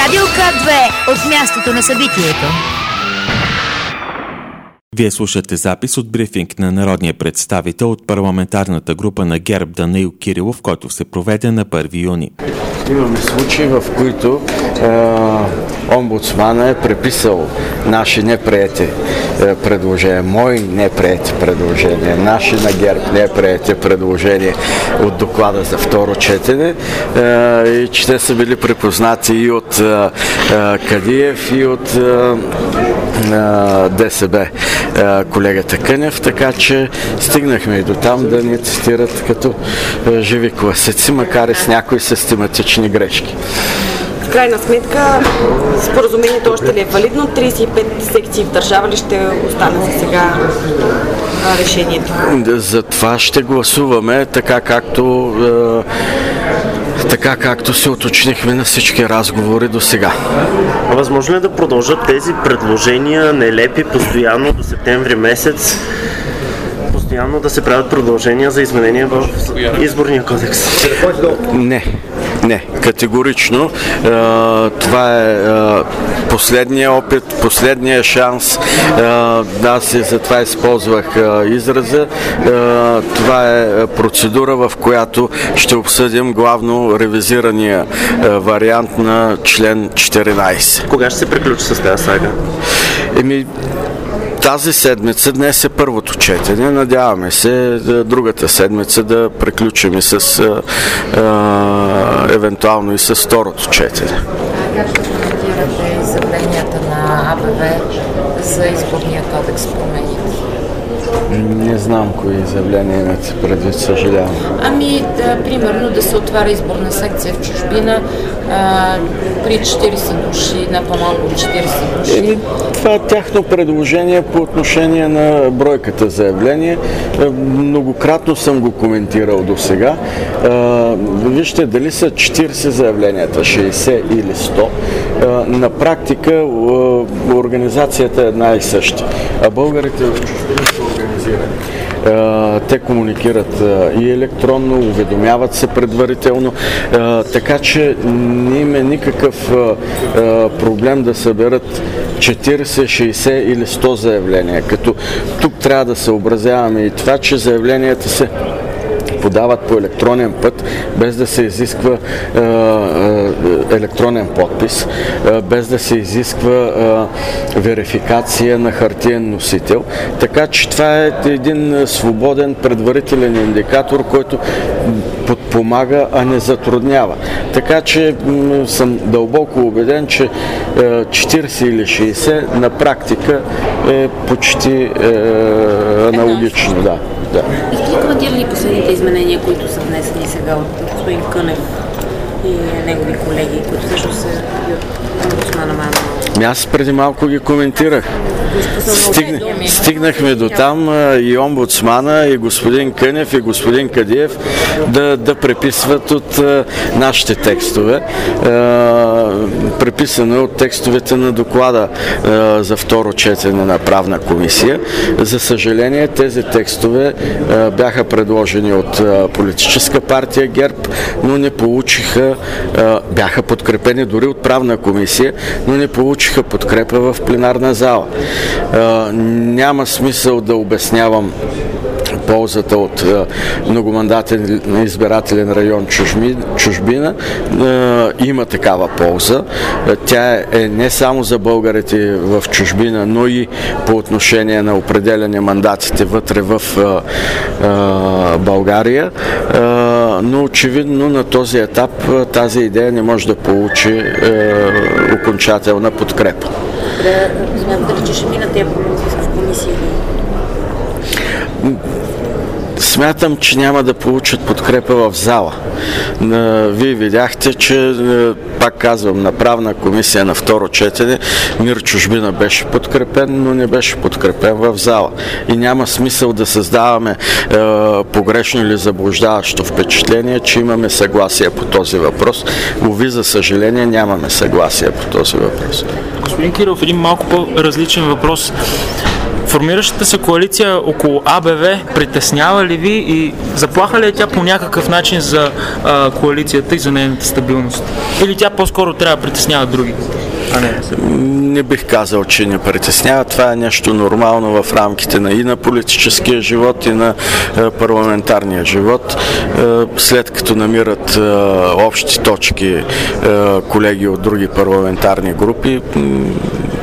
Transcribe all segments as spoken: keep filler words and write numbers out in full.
Радио К две от мястото на събитието. Вие слушате запис от брифинг на народния представител от парламентарната група на ГЕРБ Данаил Кирилов, който се проведе на първи юни. Имаме случаи, в които е, омбудсмана е преписал наши неприети е, предложения, мои неприети предложения, наши на ГЕРБ неприети предложения от доклада за второ четене е, и че те са били препознати и от е, е, Кадиев, и от е, е, ДСБ е, колегата Кънев, така че стигнахме и до там да ни цитират като е, живи класици, макар и с някои систематични грешки. В крайна сметка, споразумението още ли е валидно? тридесет и пет секции в държава ли ще остане за сега решението? За това ще гласуваме така както е, така както се уточнихме на всички разговори до сега. Възможно е да продължат тези предложения нелепи постоянно до септември месец? Постоянно да се правят продължения за изменения в изборния кодекс? Не, не, категорично. Това е последния опит, последния шанс. Аз и затова използвах израза. Това е процедура, в която ще обсъдим главно ревизирания вариант на член четиринайсет. Кога ще се приключи с тази сага? Еми, тази седмица, днес е първото четене, надяваме се другата седмица да приключим и с а, а, евентуално и с второто четене. Как ще коментирате изявленията на АБВ за изборния кодекс промените? Не знам кои изявления имате предвид, съжалявам. Ами, да, примерно да се отваря изборна секция в чужбина а, при четирийсет души, не по-малко от четирийсет души. Еми, това е тяхно предложение по отношение на бройката заявления. Многократно съм го коментирал до сега. Вижте, дали са четирийсет заявленията, шейсет или сто. На практика организацията е една и съща. А българите в чужбина са организирани. Те комуникират и електронно, уведомяват се предварително, така че не има никакъв проблем да съберат четирийсет, шейсет или сто заявления. Като тук трябва да съобразяваме и това, че заявленията се подават по електронен път, без да се изисква е, е, електронен подпис, е, без да се изисква е, верификация на хартиен носител. Така че това е един свободен предварителен индикатор, който подпомага, а не затруднява. Така че м- съм дълбоко убеден, че е, четирийсет или шейсет на практика е почти е, аналогично. Да, да. Бихте коментирали последните изменения, които са внесени сега от господин Кънев и негови колеги, които също са от омбудсмана Мана? Аз преди малко ги коментирах. Стигна, стигнахме до там и омбудсмана, и господин Кънев, и господин Кадиев да, да преписват от а, нашите текстове. А, преписано е от текстовете на доклада а, за второ четене на правна комисия. За съжаление, тези текстове а, бяха предложени от а, политическа партия ГЕРБ, но не получиха, а, бяха подкрепени дори от правна комисия, но не получиха подкрепа в пленарна зала. Uh, няма смисъл да обяснявам ползата от uh, многомандатен избирателен район чужби, чужбина. Uh, има такава полза. Uh, тя е, е не само за българите в чужбина, но и по отношение на определяне мандатите вътре в uh, uh, България. Uh, но очевидно на този етап uh, тази идея не може да получи uh, окончателна подкрепа. Да, смятате ли, че ще минат тези в комисии? Смятам, че няма да получат подкрепа в зала. Вие видяхте, че, пак казвам, на правна комисия на второ четене Мир чужбина беше подкрепен, но не беше подкрепен в зала. И няма смисъл да създаваме е, погрешно или заблуждаващо впечатление, че имаме съгласие по този въпрос. Уви, за съжаление, нямаме съгласие по този въпрос. Господин Кирилов, един малко по-различен въпрос. формиращата се коалиция около А Б В притеснява ли ви и заплаха ли е тя по някакъв начин за а, коалицията и за нейната стабилност? Или тя по-скоро трябва да притеснява други? А не, не бих казал, че не притеснява. Това е нещо нормално в рамките на и на политическия живот, и на е, парламентарния живот. Е, след като намират е, общи точки е, колеги от други парламентарни групи, м-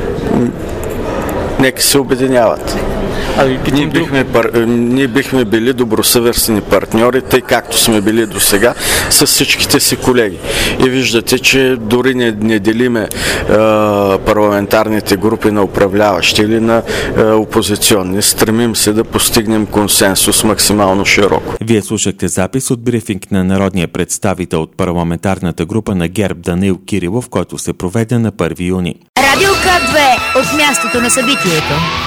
нека се обединяват. Ние бихме, пар... ние бихме били добросъвестни партньори, тъй както сме били до сега с всичките си колеги. И виждате, че дори не, не делиме е, парламентарните групи на управляващи или на е, опозиционни. Стремим се да постигнем консенсус максимално широко. Вие слушахте запис от брифинг на народния представител от парламентарната група на ГЕРБ Данаил Кирилов, който се проведе на първи юни. Радио К две от мястото на събитието.